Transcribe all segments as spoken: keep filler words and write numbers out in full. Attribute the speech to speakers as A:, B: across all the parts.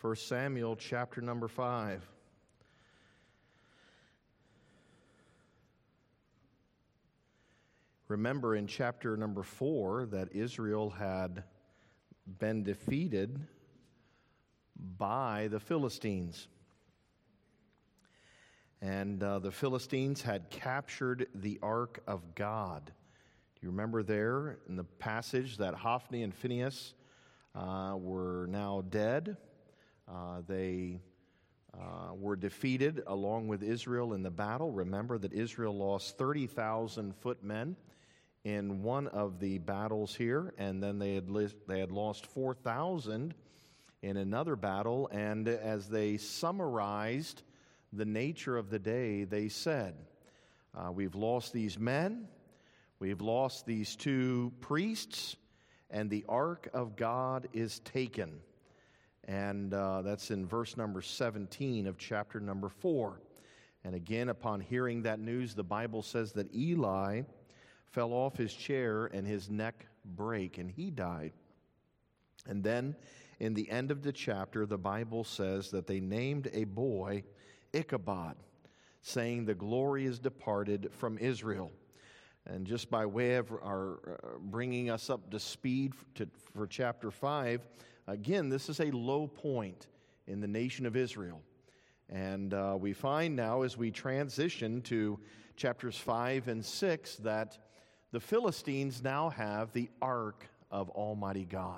A: First Samuel chapter number five. Remember in chapter number four that Israel had been defeated by the Philistines. And uh, the Philistines had captured the Ark of God. Do you remember there in the passage that Hophni and Phinehas uh, were now dead? Uh, they uh, were defeated along with Israel in the battle. Remember that Israel lost thirty thousand footmen in one of the battles here, and then they had li- they had lost four thousand in another battle. And as they summarized the nature of the day, they said, uh, we've lost these men, we've lost these two priests, and the ark of God is taken. And uh, that's in verse number seventeen of chapter number four. And again, upon hearing that news, the Bible says that Eli fell off his chair and his neck brake, and he died. And then in the end of the chapter, the Bible says that they named a boy Ichabod, saying the glory is departed from Israel. And just by way of our uh, bringing us up to speed to, for chapter five, again, this is a low point in the nation of Israel. And uh, we find now as we transition to chapters five and six that the Philistines now have the Ark of Almighty God.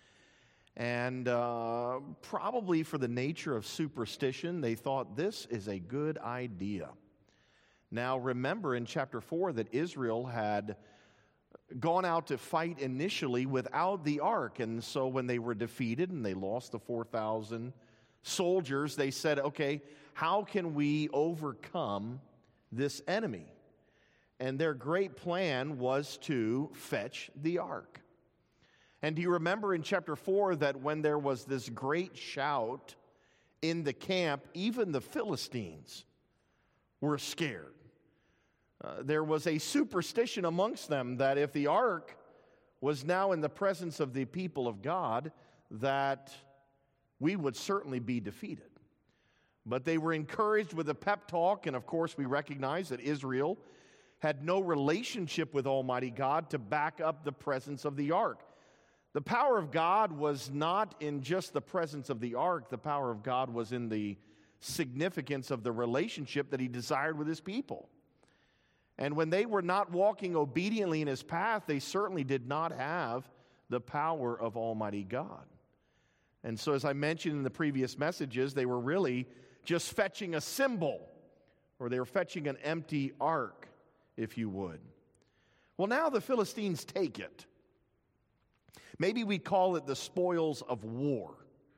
A: And uh, probably for the nature of superstition, they thought this is a good idea. Now remember in chapter four that Israel had gone out to fight initially without the ark. And so when they were defeated and they lost the four thousand soldiers, they said, okay, how can we overcome this enemy? And their great plan was to fetch the ark. And do you remember in chapter four that when there was this great shout in the camp, even the Philistines were scared. Uh, there was a superstition amongst them that if the ark was now in the presence of the people of God, that we would certainly be defeated. But they were encouraged with a pep talk, and of course we recognize that Israel had no relationship with Almighty God to back up the presence of the ark. The power of God was not in just the presence of the ark. The power of God was in the significance of the relationship that he desired with his people. And when they were not walking obediently in his path, they certainly did not have the power of Almighty God. And so as I mentioned in the previous messages, they were really just fetching a symbol, or they were fetching an empty ark, if you would. Well, now the Philistines take it. Maybe we call it the spoils of war.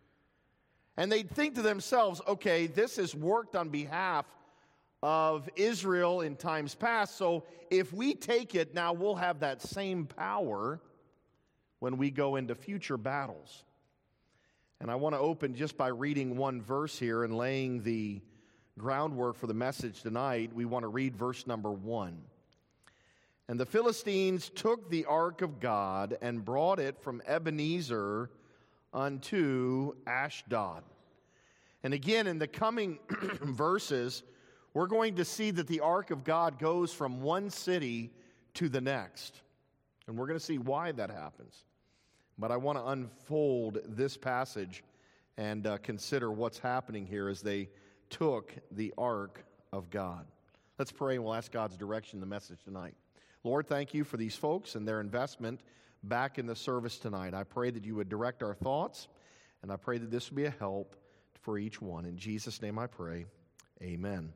A: And they'd think to themselves, okay, this has worked on behalf of Israel in times past, so if we take it, now we'll have that same power when we go into future battles. And I want to open just by reading one verse here and laying the groundwork for the message tonight. We want to read verse number one. And the Philistines took the ark of God and brought it from Ebenezer unto Ashdod. And again, in the coming verses, we're going to see that the ark of God goes from one city to the next. And we're going to see why that happens. But I want to unfold this passage and uh, consider what's happening here as they took the ark of God. Let's pray and we'll ask God's direction in the message tonight. Lord, thank you for these folks and their investment back in the service tonight. I pray that you would direct our thoughts, and I pray that this would be a help for each one. In Jesus' name I pray, amen.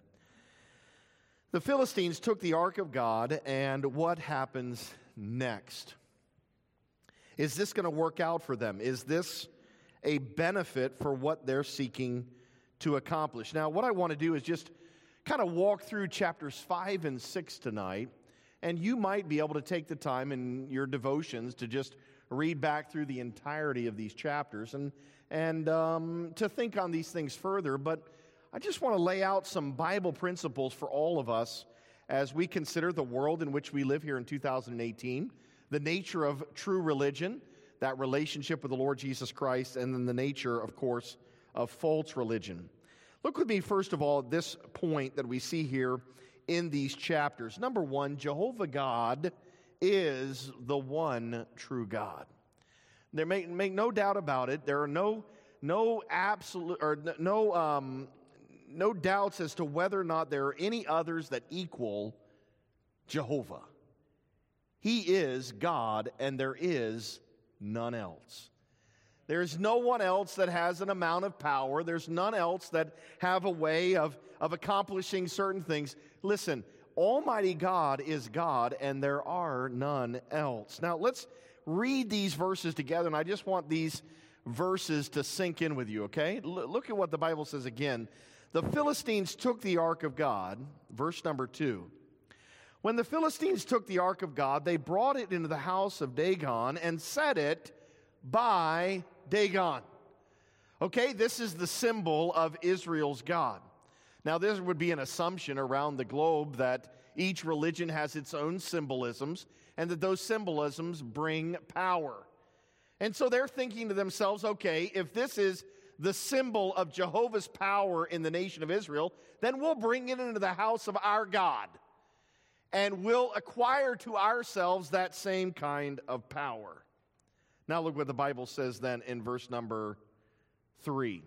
A: The Philistines took the ark of God, and what happens next? Is this going to work out for them? Is this a benefit for what they're seeking to accomplish? Now, what I want to do is just kind of walk through chapters five and six tonight, and you might be able to take the time in your devotions to just read back through the entirety of these chapters and, and um, to think on these things further. But I just want to lay out some Bible principles for all of us as we consider the world in which we live here in two thousand eighteen, the nature of true religion, that relationship with the Lord Jesus Christ, and then the nature, of course, of false religion. Look with me, first of all, at this point that we see here in these chapters. Number one, Jehovah God is the one true God. There make, make no doubt about it. There are no no absolute or no um, no doubts as to whether or not there are any others that equal Jehovah. He is God, and there is none else. There's no one else that has an amount of power. There's none else that have a way of, of accomplishing certain things. Listen, Almighty God is God, and there are none else. Now, let's read these verses together, and I just want these verses to sink in with you, okay? L- look at what the Bible says again. The Philistines took the ark of God, verse number two. When the Philistines took the ark of God, they brought it into the house of Dagon and set it by Dagon. Okay, this is the symbol of Israel's God. Now, this would be an assumption around the globe that each religion has its own symbolisms and that those symbolisms bring power. And so they're thinking to themselves, okay, if this is the symbol of Jehovah's power in the nation of Israel, then we'll bring it into the house of our God. And we'll acquire to ourselves that same kind of power. Now look what the Bible says then in verse number three.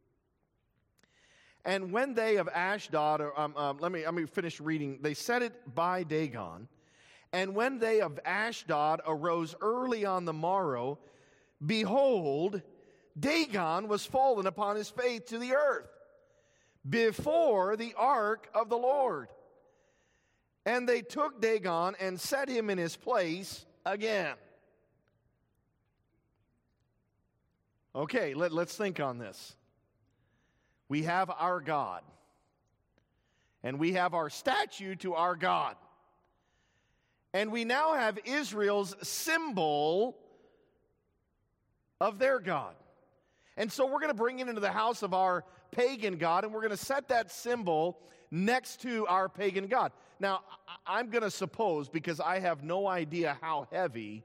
A: And when they of Ashdod, or, um, um, let me let me finish reading. They set it by Dagon. And when they of Ashdod arose early on the morrow, behold, Dagon was fallen upon his face to the earth before the ark of the Lord. And they took Dagon and set him in his place again. Okay, let, let's think on this. We have our God, and we have our statue to our God. And we now have Israel's symbol of their God. And so we're going to bring it into the house of our pagan God, and we're going to set that symbol next to our pagan God. Now, I'm going to suppose, because I have no idea how heavy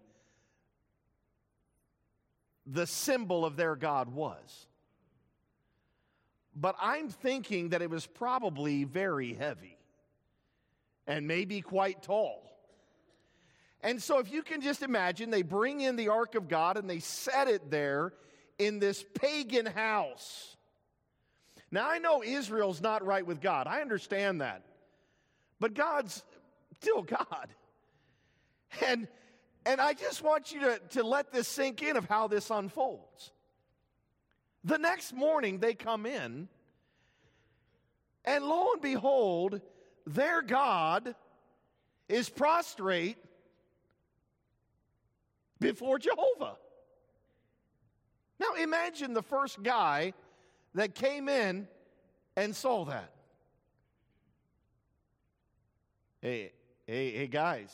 A: the symbol of their God was, but I'm thinking that it was probably very heavy and maybe quite tall. And so if you can just imagine, they bring in the ark of God and they set it there in this pagan house. Now, I know Israel's not right with God. I understand that. But God's still God. And, and I just want you to, to let this sink in of how this unfolds. The next morning, they come in, and lo and behold, their God is prostrate before Jehovah. Now, imagine the first guy that came in and saw that. Hey, hey, hey, guys.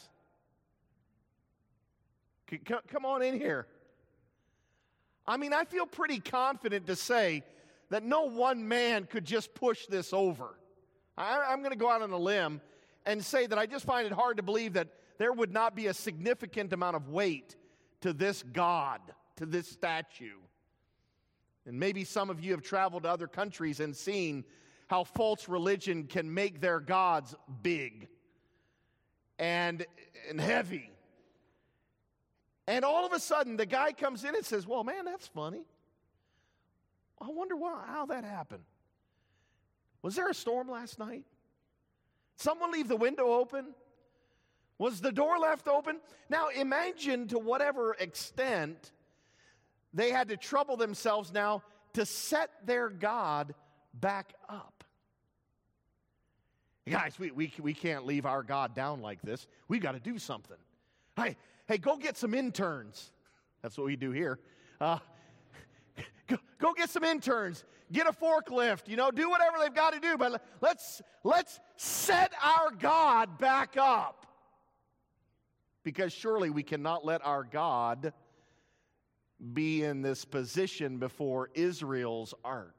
A: C- c- come on in here. I mean, I feel pretty confident to say that no one man could just push this over. I, I'm going to go out on a limb and say that I just find it hard to believe that there would not be a significant amount of weight to this God, to this statue. And maybe some of you have traveled to other countries and seen how false religion can make their gods big and, and heavy. And all of a sudden, the guy comes in and says, well, man, that's funny. I wonder why, how that happened. Was there a storm last night? Someone leave the window open? Was the door left open? Now, imagine to whatever extent they had to trouble themselves now to set their God back up. Guys, we, we, we can't leave our God down like this. We've got to do something. Hey, hey, go get some interns. That's what we do here. Uh, go, go get some interns. Get a forklift. You know, do whatever they've got to do. But let's, let's set our God back up. Because surely we cannot let our God be in this position before Israel's ark.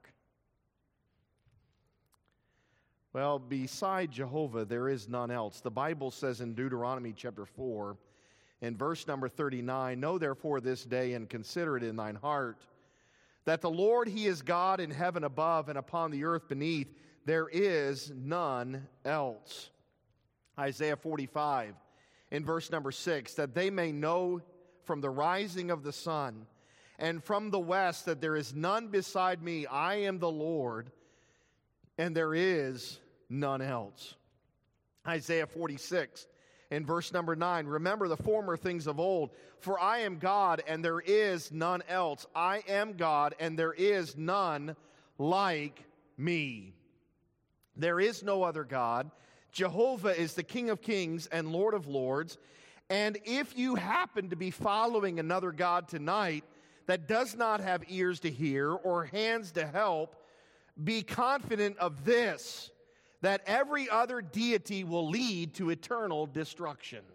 A: Well, beside Jehovah, there is none else. The Bible says in Deuteronomy chapter four, in verse number thirty-nine, know therefore this day and consider it in thine heart, that the Lord, He is God in heaven above and upon the earth beneath. There is none else. Isaiah forty-five, in verse number six, that they may know from the rising of the sun and from the west that there is none beside me. I am the Lord, and there is none else. Isaiah forty-six, in verse number nine, remember the former things of old, for I am God, and there is none else. I am God, and there is none like me. There is no other God. Jehovah is the King of kings and Lord of lords. And if you happen to be following another God tonight that does not have ears to hear or hands to help, be confident of this, that every other deity will lead to eternal destruction.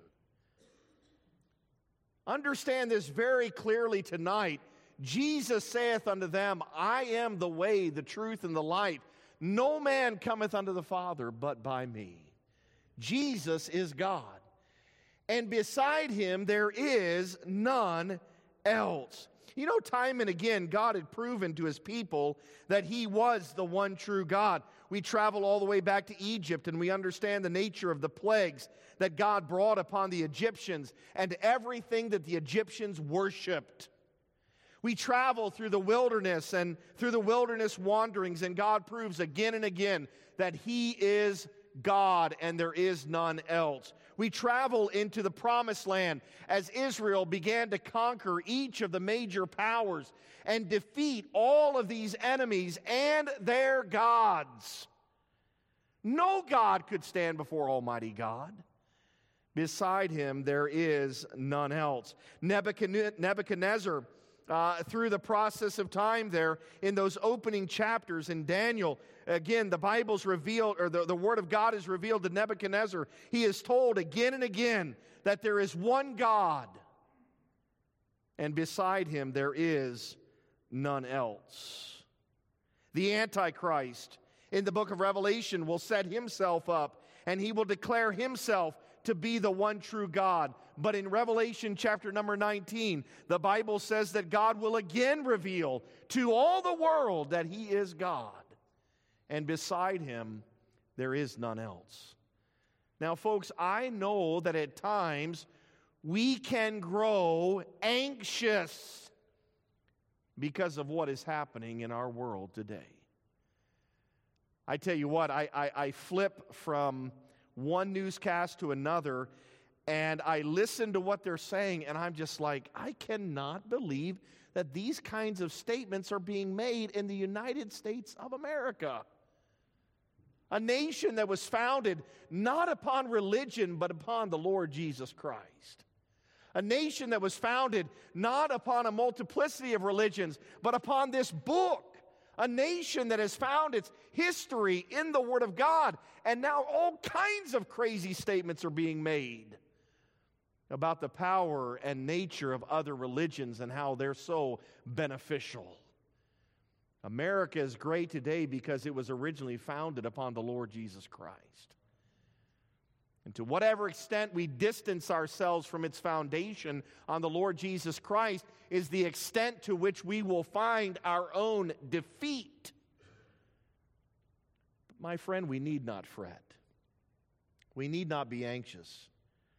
A: Understand this very clearly tonight. Jesus saith unto them, I am the way, the truth, and the life. No man cometh unto the Father but by me. Jesus is God. And beside Him there is none else. You know, time and again, God had proven to His people that He was the one true God. We travel all the way back to Egypt, and we understand the nature of the plagues that God brought upon the Egyptians and everything that the Egyptians worshipped. We travel through the wilderness and through the wilderness wanderings, and God proves again and again that He is God and there is none else. We travel into the promised land as Israel began to conquer each of the major powers and defeat all of these enemies and their gods. No God could stand before Almighty God. Beside Him there is none else. Nebuchadnezzar, Uh, through the process of time there in those opening chapters in Daniel, again, the Bible's revealed, or the, the Word of God is revealed to Nebuchadnezzar. He is told again and again that there is one God, and beside Him there is none else. The Antichrist in the book of Revelation will set himself up, and he will declare himself to be the one true God. But in Revelation chapter number nineteen, the Bible says that God will again reveal to all the world that He is God. And beside Him, there is none else. Now, folks, I know that at times we can grow anxious because of what is happening in our world today. I tell you what, I, I, I flip from one newscast to another, and I listen to what they're saying, and I'm just like, I cannot believe that these kinds of statements are being made in the United States of America. A nation that was founded not upon religion, but upon the Lord Jesus Christ. A nation that was founded not upon a multiplicity of religions, but upon this book. A nation that has found its history in the Word of God. And now all kinds of crazy statements are being made about the power and nature of other religions and how they're so beneficial. America is great today because it was originally founded upon the Lord Jesus Christ. And to whatever extent we distance ourselves from its foundation on the Lord Jesus Christ is the extent to which we will find our own defeat. But my friend, we need not fret. We need not be anxious.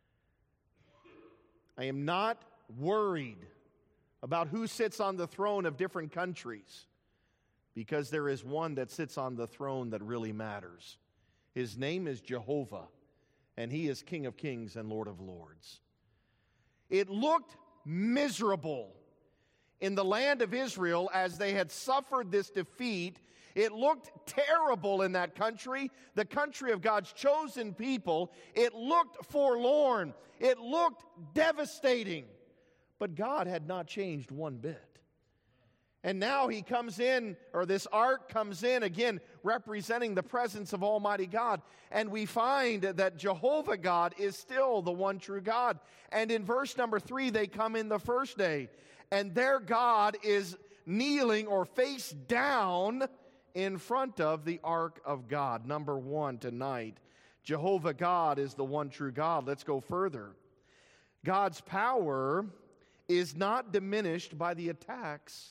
A: I am not worried about who sits on the throne of different countries, because there is one that sits on the throne that really matters. His name is Jehovah, and He is King of kings and Lord of lords. It looked miserable in the land of Israel as they had suffered this defeat. It looked terrible in that country, the country of God's chosen people. It looked forlorn. It looked devastating. But God had not changed one bit. And now He comes in, or this ark comes in, again, representing the presence of Almighty God. And we find that Jehovah God is still the one true God. And in verse number three, they come in the first day. And their God is kneeling or face down in front of the ark of God. Number one tonight, Jehovah God is the one true God. Let's go further. God's power is not diminished by the attacks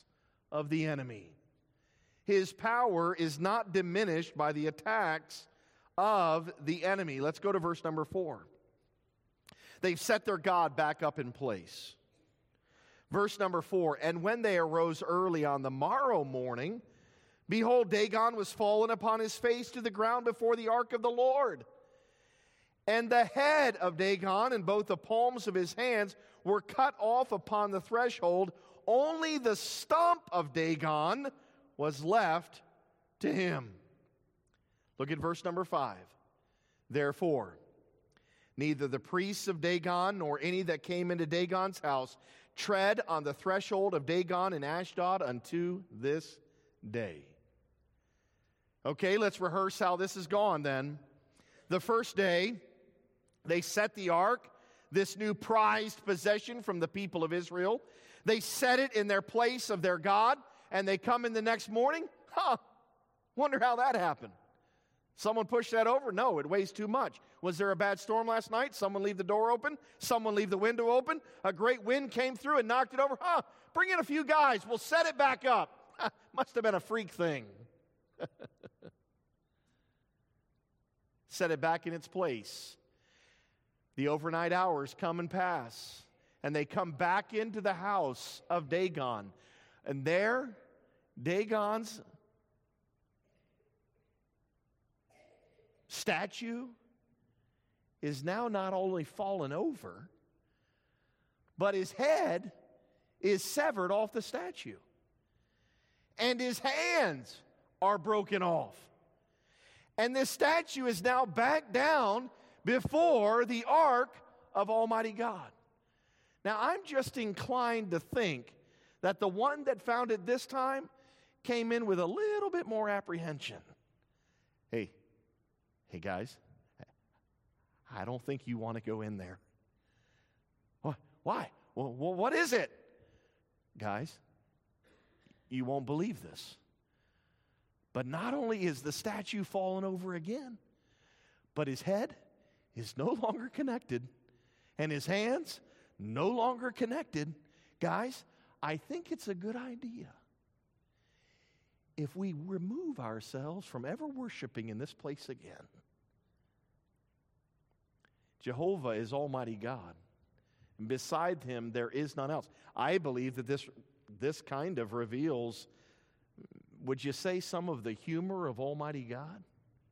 A: of the enemy. His power is not diminished by the attacks of the enemy. Let's go to verse number four. They've set their God back up in place. Verse number four, and when they arose early on the morrow morning, behold, Dagon was fallen upon his face to the ground before the ark of the Lord. And the head of Dagon and both the palms of his hands were cut off upon the threshold. Only the stump of Dagon was left to him. Look at verse number five. Therefore, neither the priests of Dagon nor any that came into Dagon's house tread on the threshold of Dagon in Ashdod unto this day. Okay, let's rehearse how this has gone then. The first day, they set the ark, this new prized possession from the people of Israel. They set it in their place of their God, and they come in the next morning. Huh, wonder how that happened. Someone pushed that over? No, it weighs too much. Was there a bad storm last night? Someone leave the door open? Someone leave the window open? A great wind came through and knocked it over? Huh, bring in a few guys. We'll set it back up. Must have been a freak thing. Set it back in its place. The overnight hours come and pass, and they come back into the house of Dagon. And there, Dagon's statue is now not only fallen over, but his head is severed off the statue. And his hands are broken off. And this statue is now back down before the ark of Almighty God. Now, I'm just inclined to think that the one that found it this time came in with a little bit more apprehension. Hey, hey guys, I don't think you want to go in there. Why? Well, what is it? Guys, you won't believe this. But not only is the statue fallen over again, but his head is no longer connected, and his hands no longer connected. Guys, I think it's a good idea if we remove ourselves from ever worshiping in this place again. Jehovah is Almighty God, and beside him there is none else. I believe that this, this kind of reveals, would you say, some of the humor of Almighty God?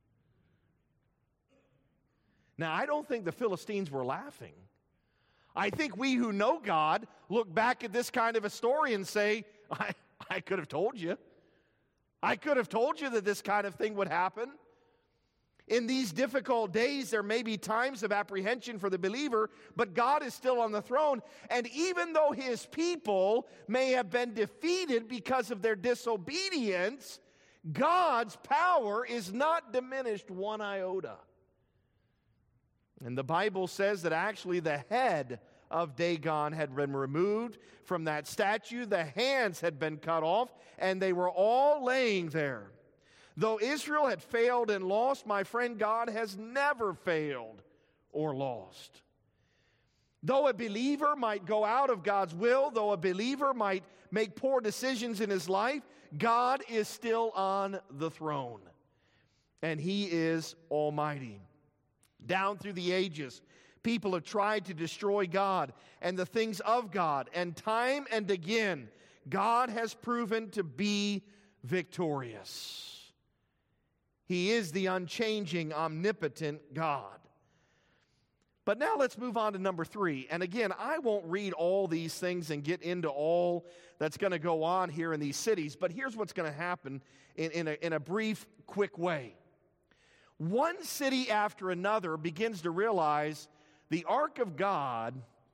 A: Now, I don't think the Philistines were laughing. I think we who know God look back at this kind of a story and say, I, I could have told you. I could have told you that this kind of thing would happen. In these difficult days, there may be times of apprehension for the believer, but God is still on the throne. And even though his people may have been defeated because of their disobedience, God's power is not diminished one iota. And the Bible says that actually the head of Dagon had been removed from that statue. The hands had been cut off, and they were all laying there. Though Israel had failed and lost, my friend, God has never failed or lost. Though a believer might go out of God's will, though a believer might make poor decisions in his life, God is still on the throne, and he is almighty. Down through the ages, people have tried to destroy God and the things of God, and time and again, God has proven to be victorious. He is the unchanging, omnipotent God. But now let's move on to number three. And again, I won't read all these things and get into all that's going to go on here in these cities, but here's what's going to happen in, in, a, in a brief, quick way. One city after another begins to realize the ark of God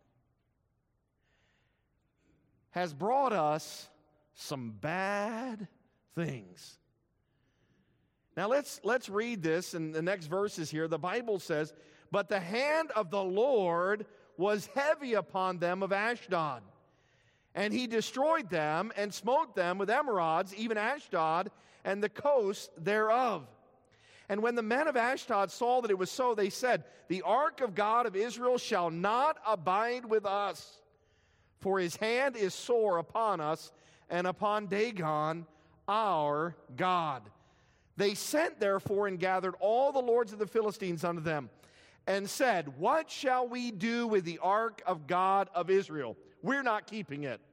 A: has brought us some bad things. Now let's let's read this in the next verses here. The Bible says, "But the hand of the Lord was heavy upon them of Ashdod, and he destroyed them and smote them with emerods, even Ashdod and the coast thereof. And when the men of Ashdod saw that it was so, they said, The ark of God of Israel shall not abide with us, for his hand is sore upon us, and upon Dagon our God. They sent therefore and gathered all the lords of the Philistines unto them, and said, What shall we do with the ark of God of Israel? We're not keeping it.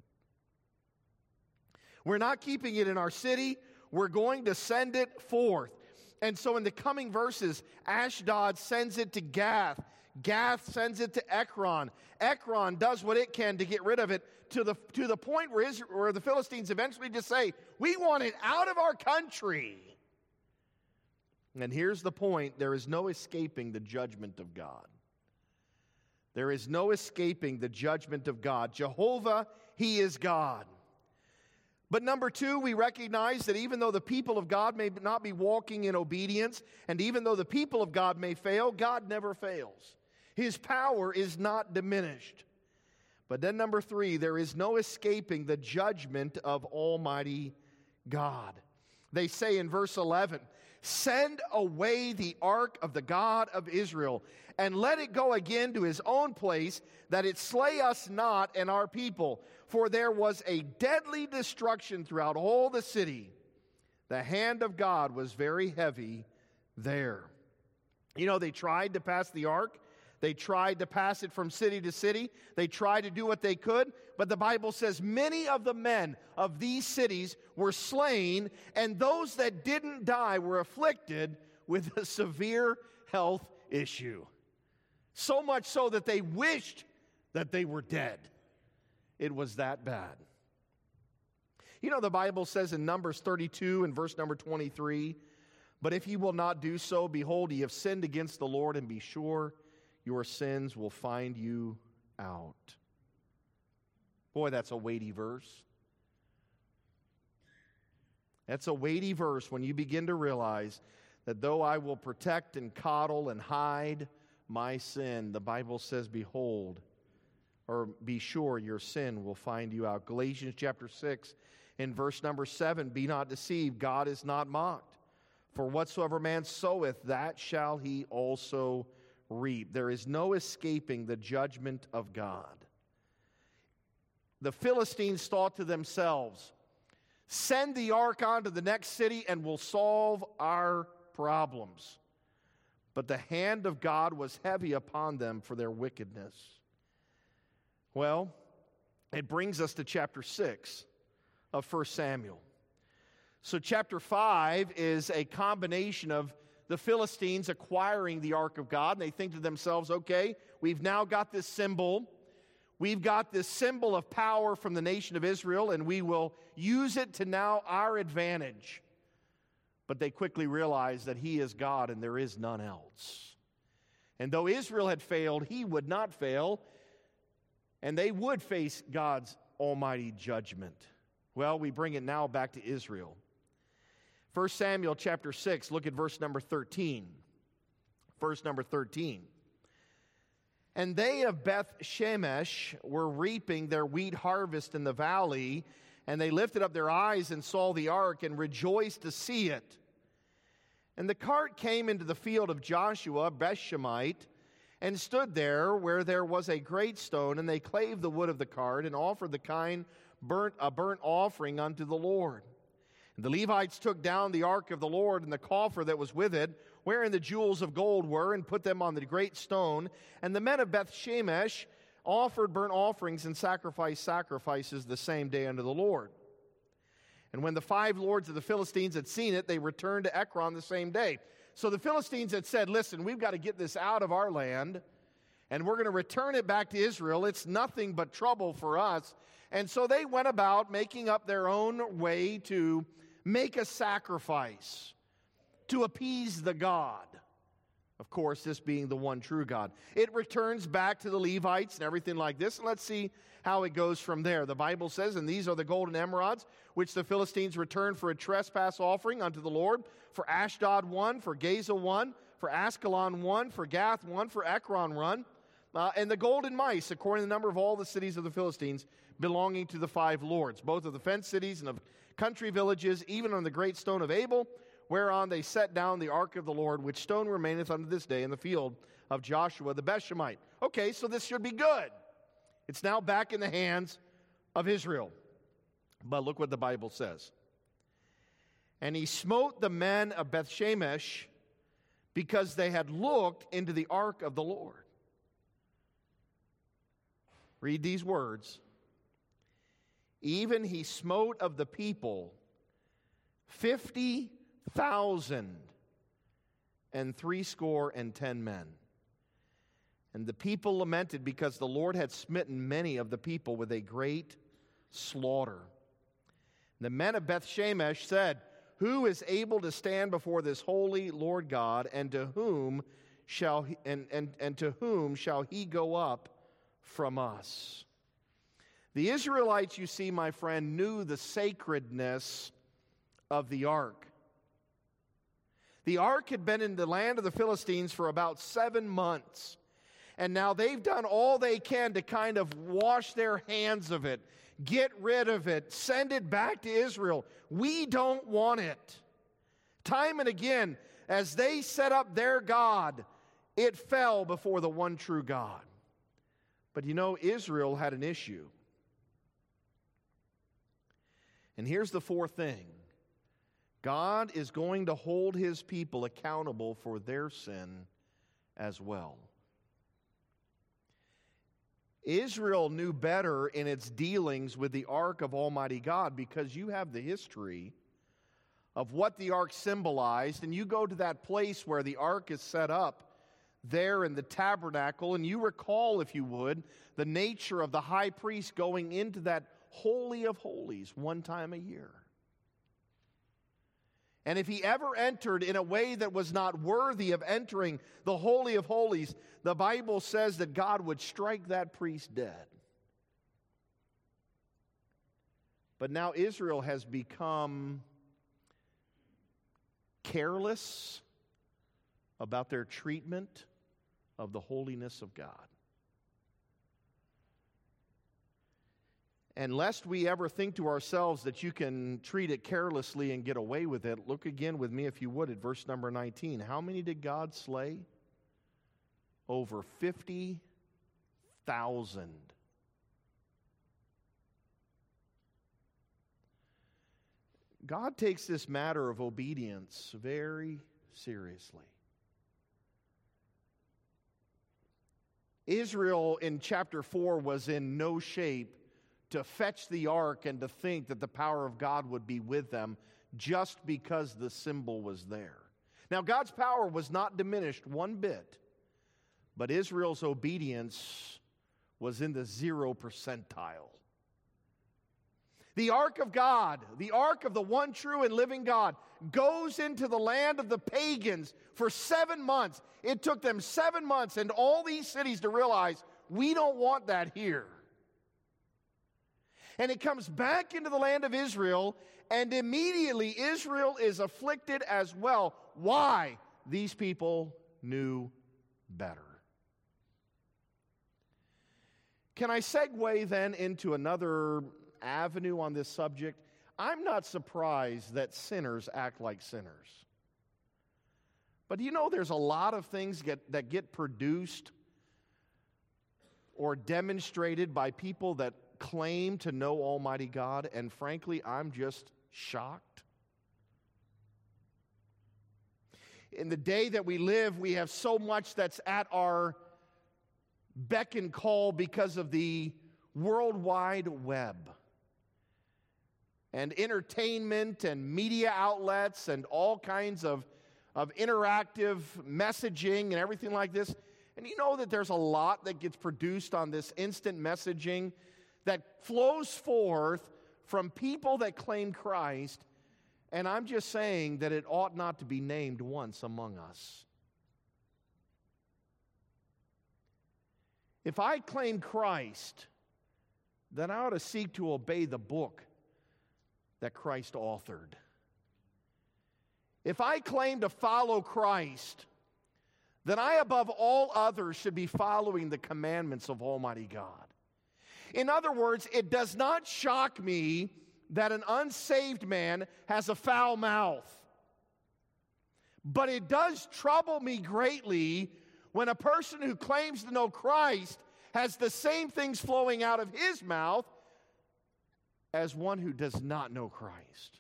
A: We're not keeping it in our city. We're going to send it forth. And so in the coming verses, Ashdod sends it to Gath. Gath sends it to Ekron. Ekron does what it can to get rid of it, to the, to the point where, Israel, where the Philistines eventually just say, we want it out of our country. And here's the point. There is no escaping the judgment of God. There is no escaping the judgment of God. Jehovah, He is God. But number two, we recognize that even though the people of God may not be walking in obedience, and even though the people of God may fail, God never fails. His power is not diminished. But then number three, there is no escaping the judgment of Almighty God. They say in verse eleven, Send away the ark of the God of Israel, and let it go again to his own place, that it slay us not and our people. For there was a deadly destruction throughout all the city. The hand of God was very heavy there. You know, they tried to pass the ark. They tried to pass it from city to city. They tried to do what they could. But the Bible says many of the men of these cities were slain, and those that didn't die were afflicted with a severe health issue. So much so that they wished that they were dead. It was that bad. You know, the Bible says in Numbers thirty-two and verse number twenty-three, But if ye will not do so, behold, ye have sinned against the Lord, and be sure your sins will find you out. Boy, that's a weighty verse. That's a weighty verse when you begin to realize that though I will protect and coddle and hide my sin, the Bible says, behold, or be sure your sin will find you out. Galatians chapter six, in verse number seven, Be not deceived, God is not mocked. For whatsoever man soweth, that shall he also reap. There is no escaping the judgment of God. The Philistines thought to themselves, Send the ark on to the next city and we'll solve our problems. But the hand of God was heavy upon them for their wickedness. Well, it brings us to chapter six of First Samuel. So chapter five is a combination of the Philistines acquiring the ark of God. And they think to themselves, okay, we've now got this symbol. We've got this symbol of power from the nation of Israel, and we will use it to now our advantage. But they quickly realize that He is God and there is none else. And though Israel had failed, He would not fail, and they would face God's almighty judgment. Well, we bring it now back to Israel. First Samuel chapter six, look at verse number thirteen. Verse number thirteen. And they of Beth Shemesh were reaping their wheat harvest in the valley, and they lifted up their eyes and saw the ark and rejoiced to see it. And the cart came into the field of Joshua, Bethshemite, and stood there where there was a great stone, and they clave the wood of the cart and offered the kind burnt a burnt offering unto the Lord. And the Levites took down the ark of the Lord and the coffer that was with it, wherein the jewels of gold were, and put them on the great stone. And the men of Beth Shemesh offered burnt offerings and sacrificed sacrifices the same day unto the Lord. And when the five lords of the Philistines had seen it, they returned to Ekron the same day. So the Philistines had said, listen, we've got to get this out of our land, and we're going to return it back to Israel. It's nothing but trouble for us. And so they went about making up their own way to make a sacrifice to appease the God. Of course, this being the one true God. It returns back to the Levites and everything like this. And let's see how it goes from there. The Bible says, and these are the golden emerods, which the Philistines returned for a trespass offering unto the Lord. For Ashdod one, for Gaza one, for Askelon one, for Gath one, for Ekron one. Uh, and the golden mice, according to the number of all the cities of the Philistines, belonging to the five lords, both of the fenced cities and of country villages, even on the great stone of Abel, whereon they set down the ark of the Lord, which stone remaineth unto this day in the field of Joshua the Bethshemite. Okay, so this should be good. It's now back in the hands of Israel. But look what the Bible says. And he smote the men of Bethshemesh because they had looked into the ark of the Lord. Read these words. Even he smote of the people fifty thousand and threescore and ten men. And the people lamented because the Lord had smitten many of the people with a great slaughter. The men of Bethshemesh said, who is able to stand before this holy Lord God, and to whom shall he, and, and, and to whom shall he go up from us? The Israelites, you see, my friend, knew the sacredness of the ark. The ark had been in the land of the Philistines for about seven months. And now they've done all they can to kind of wash their hands of it, get rid of it, send it back to Israel. We don't want it. Time and again, as they set up their God, it fell before the one true God. But you know, Israel had an issue. And here's the fourth thing. God is going to hold his people accountable for their sin as well. Israel knew better in its dealings with the ark of Almighty God, because you have the history of what the ark symbolized, and you go to that place where the ark is set up there in the tabernacle, and you recall, if you would, the nature of the high priest going into that Holy of Holies one time a year. And if he ever entered in a way that was not worthy of entering the Holy of Holies, the Bible says that God would strike that priest dead. But now Israel has become careless about their treatment of the holiness of God. And lest we ever think to ourselves that you can treat it carelessly and get away with it, look again with me, if you would, at verse number nineteen. How many did God slay? Over fifty thousand. God takes this matter of obedience very seriously. Israel in chapter four was in no shape to fetch the ark and to think that the power of God would be with them just because the symbol was there. Now, God's power was not diminished one bit, but Israel's obedience was in the zero percentile. The ark of God, the ark of the one true and living God, goes into the land of the pagans for seven months. It took them seven months and all these cities to realize, we don't want that here. And it comes back into the land of Israel, and immediately Israel is afflicted as well. Why? These people knew better. Can I segue then into another avenue on this subject? I'm not surprised that sinners act like sinners. But do you know there's a lot of things get, that get produced or demonstrated by people that claim to know Almighty God, and frankly, I'm just shocked. In the day that we live, we have so much that's at our beck and call because of the World Wide Web. And entertainment and media outlets and all kinds of, of interactive messaging and everything like this. And you know that there's a lot that gets produced on this instant messaging that flows forth from people that claim Christ, and I'm just saying that it ought not to be named once among us. If I claim Christ, then I ought to seek to obey the book that Christ authored. If I claim to follow Christ, then I above all others should be following the commandments of Almighty God. In other words, it does not shock me that an unsaved man has a foul mouth. But it does trouble me greatly when a person who claims to know Christ has the same things flowing out of his mouth as one who does not know Christ.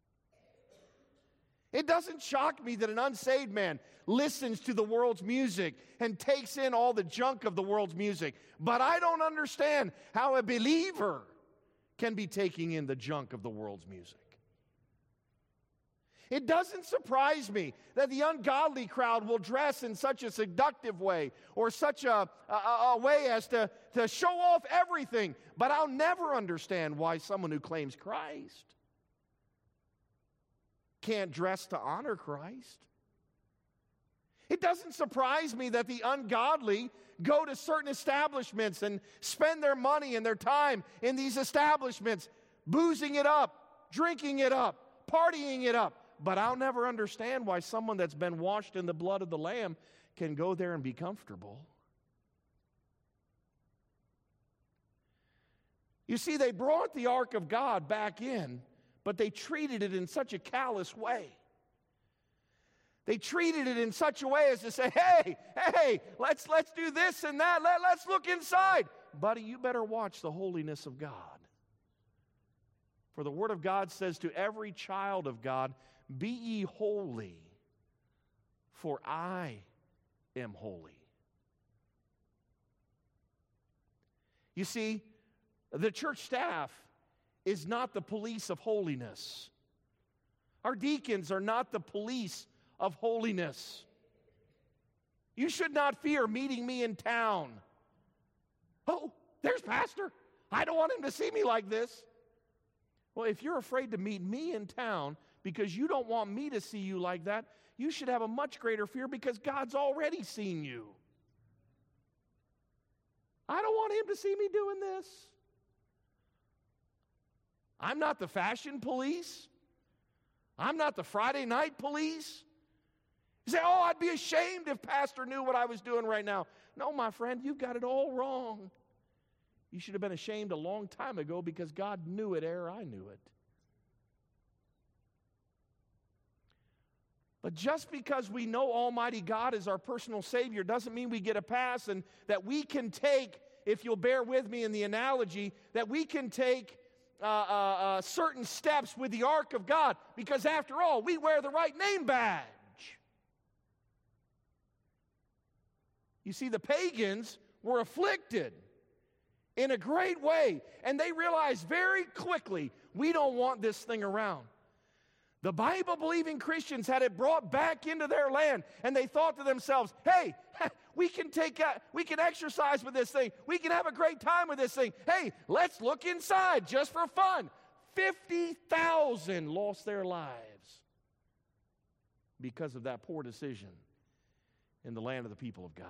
A: It doesn't shock me that an unsaved man listens to the world's music and takes in all the junk of the world's music. But I don't understand how a believer can be taking in the junk of the world's music. It doesn't surprise me that the ungodly crowd will dress in such a seductive way or such a, a, a way as to, to show off everything. But I'll never understand why someone who claims Christ can't dress to honor Christ. It doesn't surprise me that the ungodly go to certain establishments and spend their money and their time in these establishments, boozing it up, drinking it up, partying it up. But I'll never understand why someone that's been washed in the blood of the Lamb can go there and be comfortable. You see, they brought the ark of God back in, but they treated it in such a callous way. They treated it in such a way as to say, hey, hey, let's, let's do this and that. Let, let's look inside. Buddy, you better watch the holiness of God. For the Word of God says to every child of God, be ye holy, for I am holy. You see, the church staff is not the police of holiness. Our deacons are not the police of holiness. You should not fear meeting me in town. Oh, there's Pastor. I don't want him to see me like this. Well, if you're afraid to meet me in town because you don't want me to see you like that, you should have a much greater fear because God's already seen you. I don't want him to see me doing this. I'm not the fashion police. I'm not the Friday night police. You say, oh, I'd be ashamed if Pastor knew what I was doing right now. No, my friend, you've got it all wrong. You should have been ashamed a long time ago because God knew it ere I knew it. But just because we know Almighty God is our personal Savior doesn't mean we get a pass and that we can take, if you'll bear with me in the analogy, that we can take uh, uh, uh, certain steps with the ark of God because after all, we wear the right name badge. You see, the pagans were afflicted in a great way, and they realized very quickly, we don't want this thing around. The Bible-believing Christians had it brought back into their land, and they thought to themselves, hey, we can take, a, we can exercise with this thing. We can have a great time with this thing. Hey, let's look inside just for fun. fifty thousand lost their lives because of that poor decision in the land of the people of God.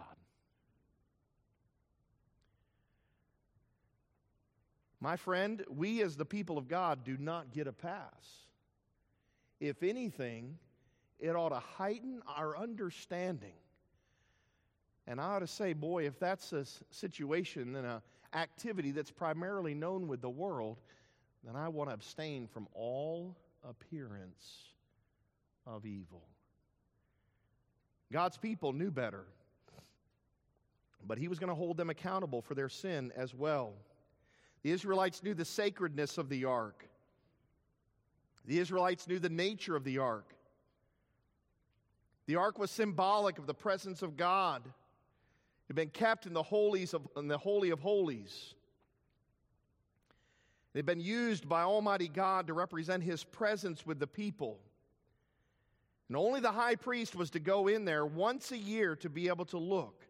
A: My friend, we as the people of God do not get a pass. If anything, it ought to heighten our understanding. And I ought to say, boy, if that's a situation and an activity that's primarily known with the world, then I want to abstain from all appearance of evil. God's people knew better, but He was going to hold them accountable for their sin as well. The Israelites knew the sacredness of the ark. The Israelites knew the nature of the ark. The ark was symbolic of the presence of God. It had been kept in the holies of in the Holy of Holies. It had been used by Almighty God to represent His presence with the people. And only the high priest was to go in there once a year to be able to look,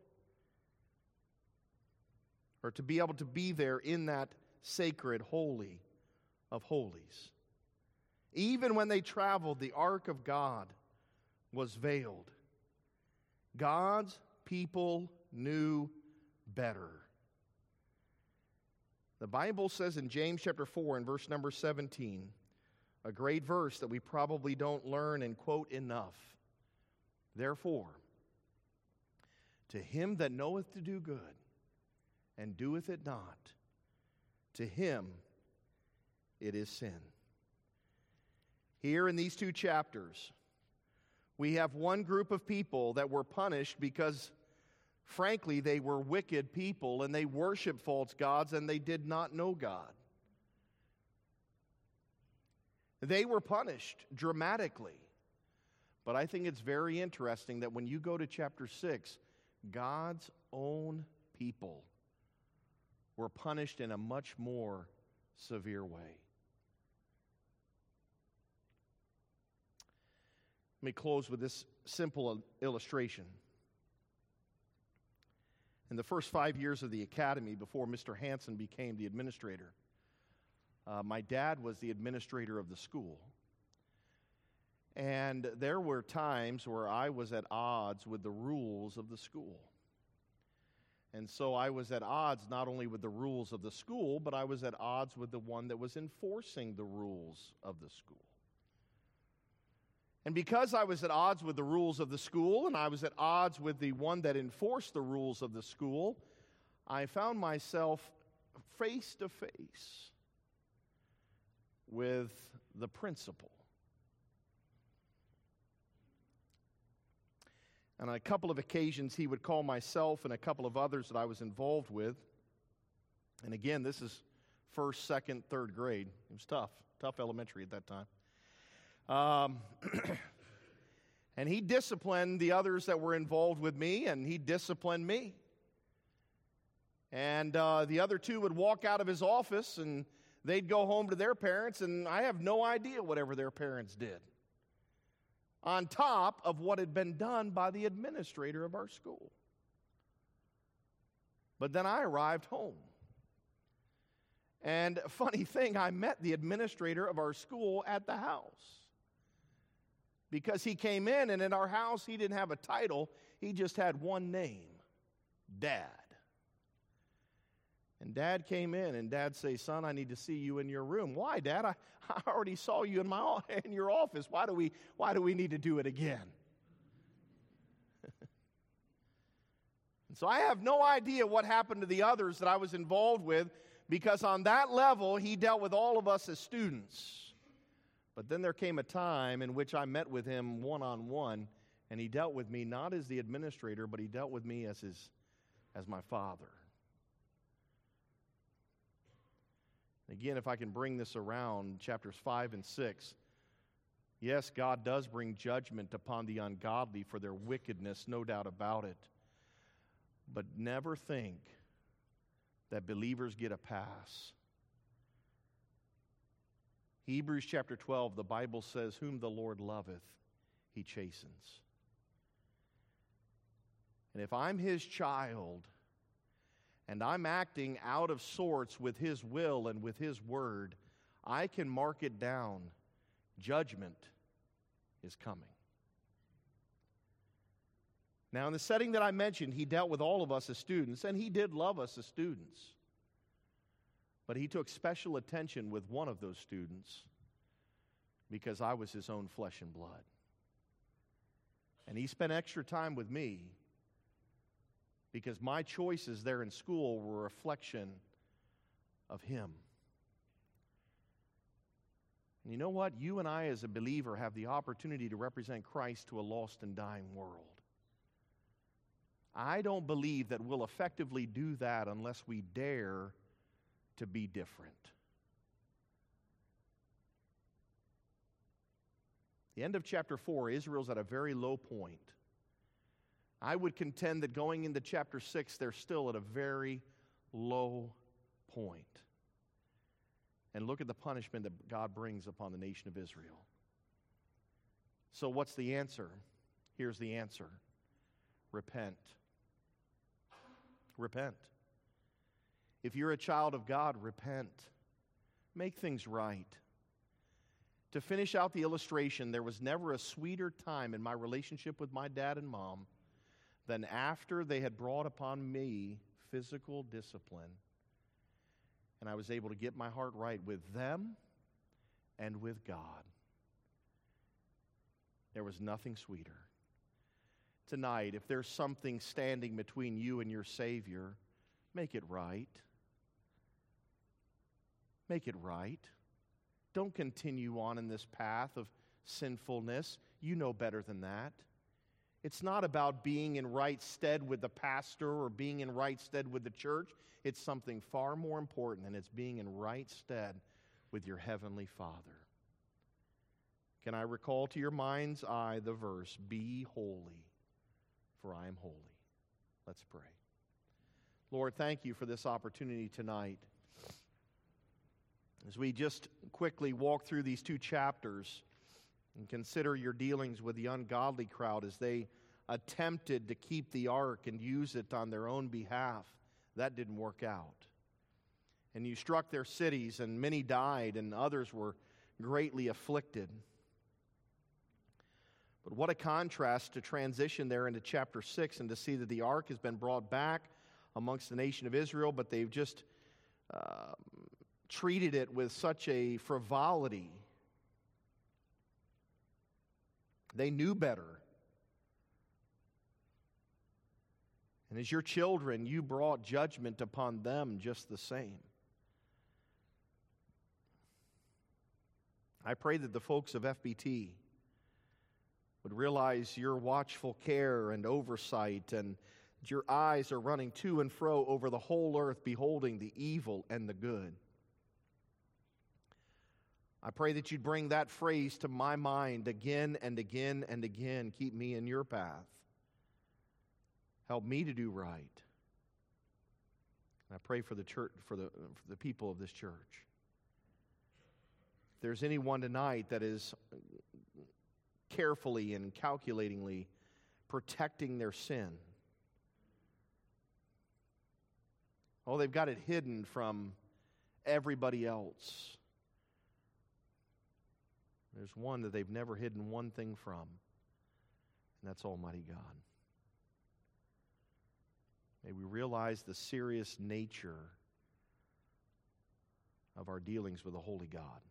A: or to be able to be there in that sacred Holy of Holies. Even when they traveled, the ark of God was veiled. God's people knew better. The Bible says in James chapter four and verse number seventeen, a great verse that we probably don't learn and quote enough. Therefore, to him that knoweth to do good and doeth it not, to him it is sin. Here in these two chapters, we have one group of people that were punished because, frankly, they were wicked people and they worshiped false gods and they did not know God. They were punished dramatically. But I think it's very interesting that when you go to chapter six, God's own people were punished in a much more severe way. Let me close with this simple illustration. In the first five years of the academy, before Mister Hansen became the administrator, uh, my dad was the administrator of the school. And there were times where I was at odds with the rules of the school. And so I was at odds not only with the rules of the school, but I was at odds with the one that was enforcing the rules of the school. And because I was at odds with the rules of the school, and I was at odds with the one that enforced the rules of the school, I found myself face to face with the principal. And on a couple of occasions, he would call myself and a couple of others that I was involved with. And again, this is first, second, third grade. It was tough, tough elementary at that time. Um, and he disciplined the others that were involved with me, and he disciplined me. And uh, the other two would walk out of his office, and they'd go home to their parents, and I have no idea whatever their parents did, on top of what had been done by the administrator of our school. But then I arrived home. And funny thing, I met the administrator of our school at the house. Because he came in, and in our house, he didn't have a title. He just had one name, Dad. And Dad came in, and Dad say, "Son, I need to see you in your room." "Why, Dad? I, I already saw you in my in your office. Why do we why do we need to do it again?" And so I have no idea what happened to the others that I was involved with, because on that level, he dealt with all of us as students. But then there came a time in which I met with him one-on-one, and he dealt with me not as the administrator, but he dealt with me as his as my father. Again, if I can bring this around, chapters five and six, yes, God does bring judgment upon the ungodly for their wickedness, no doubt about it. But never think that believers get a pass. Hebrews chapter twelve, the Bible says, "Whom the Lord loveth, he chastens." And if I'm his child, and I'm acting out of sorts with his will and with his word, I can mark it down. Judgment is coming. Now, in the setting that I mentioned, he dealt with all of us as students, and he did love us as students. But he took special attention with one of those students because I was his own flesh and blood. And he spent extra time with me because my choices there in school were a reflection of him. And you know what? You and I as a believer have the opportunity to represent Christ to a lost and dying world. I don't believe that we'll effectively do that unless we dare to be different. The end of chapter four, Israel's at a very low point. I would contend that going into chapter six, they're still at a very low point. And look at the punishment that God brings upon the nation of Israel. So what's the answer? Here's the answer. Repent. Repent. If you're a child of God, repent. Make things right. To finish out the illustration, there was never a sweeter time in my relationship with my dad and mom than after they had brought upon me physical discipline, and I was able to get my heart right with them and with God. There was nothing sweeter. Tonight, if there's something standing between you and your Savior, make it right. Make it right. Don't continue on in this path of sinfulness. You know better than that. It's not about being in right stead with the pastor or being in right stead with the church. It's something far more important, and it's being in right stead with your heavenly Father. Can I recall to your mind's eye the verse, "Be holy, for I am holy"? Let's pray. Lord, thank you for this opportunity tonight. As we just quickly walk through these two chapters and consider your dealings with the ungodly crowd as they attempted to keep the ark and use it on their own behalf, that didn't work out. And you struck their cities, and many died, and others were greatly afflicted. But what a contrast to transition there into chapter six and to see that the ark has been brought back amongst the nation of Israel, but they've just uh, treated it with such a frivolity. They knew better. And as your children, you brought judgment upon them just the same. I pray that the folks of F B T would realize your watchful care and oversight, and that your eyes are running to and fro over the whole earth, beholding the evil and the good. I pray that you'd bring that phrase to my mind again and again and again. Keep me in your path. Help me to do right. And I pray for the church, for the, for the people of this church. If there's anyone tonight that is carefully and calculatingly protecting their sin, oh, they've got it hidden from everybody else. There's one that they've never hidden one thing from, and that's Almighty God. May we realize the serious nature of our dealings with the Holy God.